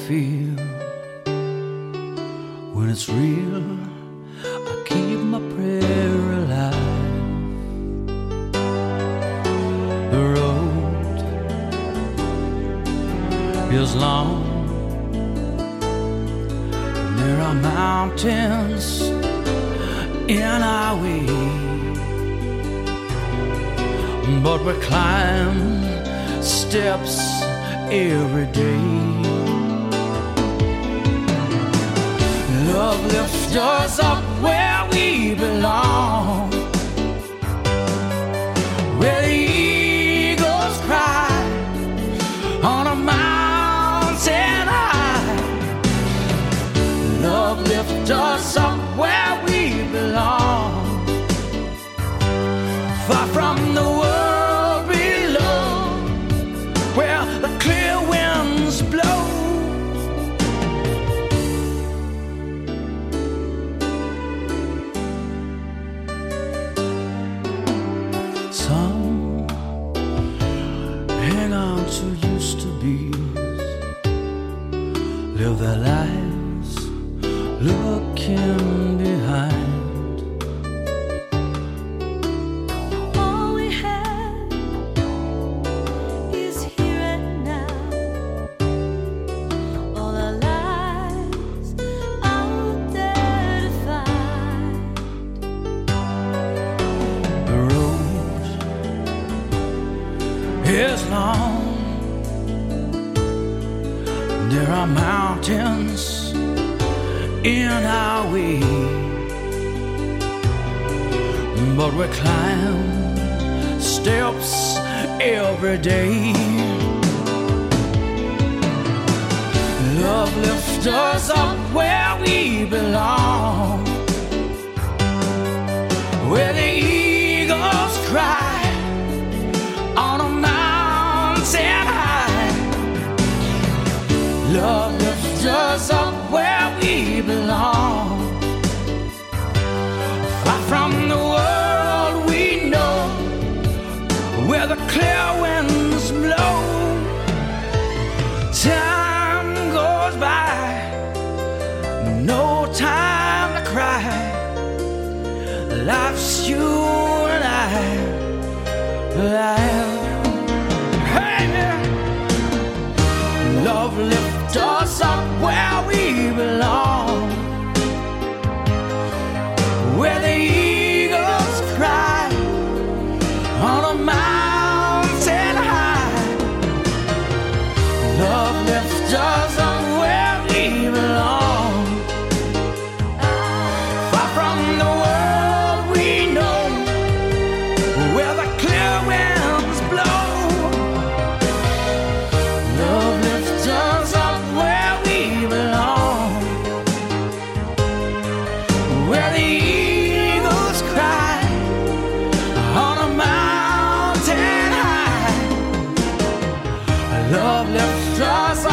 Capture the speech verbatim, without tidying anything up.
feel. When it's real, I keep my prayer alive. The road is long, and there are mountains in our way, but we climb steps every day. Love lifts us up where we belong, where the eagles cry on a mountain high. Love lifts us up where we belong, far from the world below, where the clear winds blow. Some hang on to used to be's, live their lives looking behind. All we have is here and now. All our lives out there to find. The road is long, there are mountains in our way, but we climb steps every day. Love lifts us up where we belong, where the eagles cry on a mountain high. Love lifts us up where we belong, far from the world we know, where the clear winds blow. Time goes by, no time to cry. Life's you and I. Life. Hey, yeah. Love lifts us up where we belong, where the eagles cry on a mountain high. Love lifts us up where we belong, far from the world we know, where the clear winds blow. Love lifts us up where we belong, where the eagles cry on a mountain high. Love lifts us